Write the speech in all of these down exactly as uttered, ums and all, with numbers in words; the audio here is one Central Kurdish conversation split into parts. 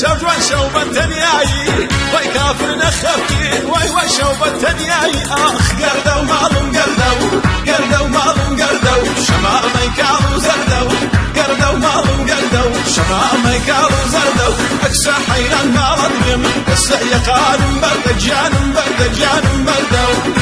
شو جوان شوبة تنياي واي كافر نخفين واي واي شوبة تنياي اخ قردو مالم قردو قردو مالم قردو شمامي كالو زردو قردو مالم قردو شمامي كالو زردو اكسا حيران مالم بس يقان برد جانم برد جانم بردو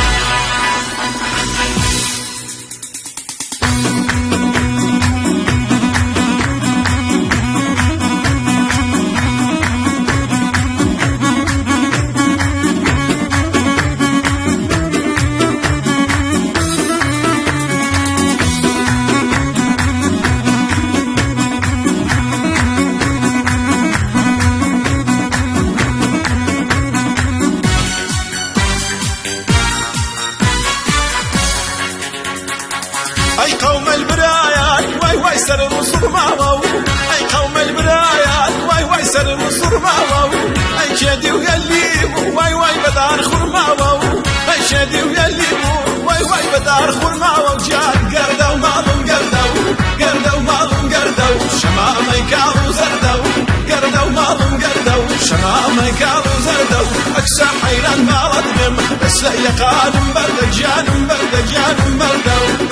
أي قوم البرايات واي واي سر مصر ماوو أي قوم البرايات واي واي سر مصر ماوو أي شادي وقليب واي واي بدار خرماوو أي شادي وقليب واي واي بدار خرماوو جان قردو مالم قردو قردو مالم قردو شمامي كالو زردو قردو مالم قردو شمامي كالو زردو أكسا حيران مالدم بس يقانم برد جانم برد جانم بردو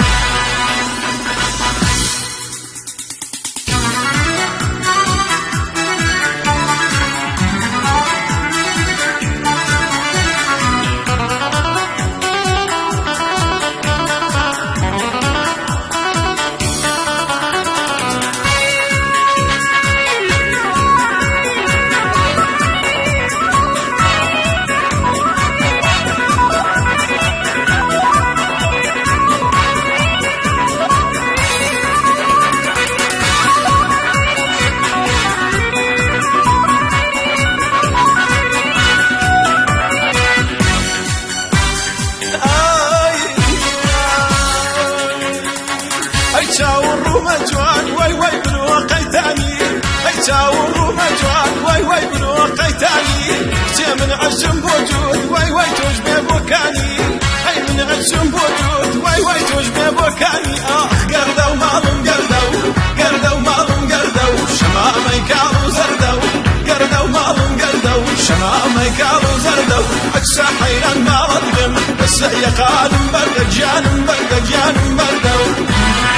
واي واي بنوقي تاني اي تاور مجوان واي واي بنوقي تاني جا من عشم بوجود واي واي توج ببوكاني اي من عشم بوجود واي واي توج ببوكاني اخ قردو مالم قردو قردو مالم قردو شمامي كالو زردو قردو مالم قردو شمامي كالو زردو اكسا حيران مالم بس يقانم برد جانم برد جانم بردو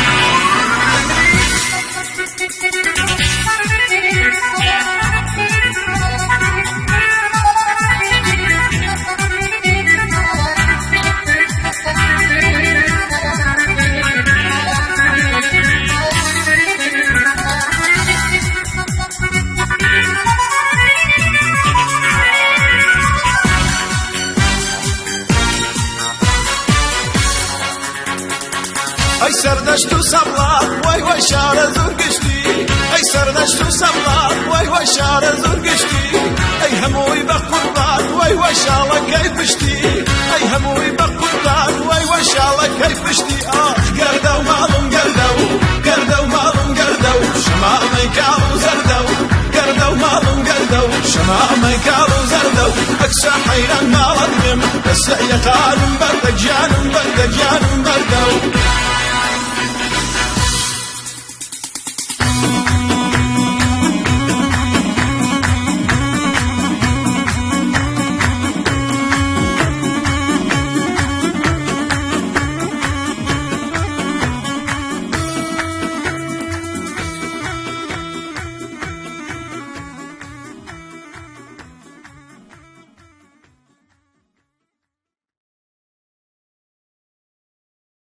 أي سردشت وسبلات واي واي شار زرقشتي أي سردشت وسبلات واي واي شار زرقشتي أي هموي بقربان واي واي شالك كيفشتي أي هموي بقربان واي واي شالك كيفشتي آه قردو مالم قردو قردو مالم قردو شمامي كالو زردو قردو مالم قردو شمامي كالو زردو أكسا حيران مالم بس يقانم برد جانم برد جانم بردو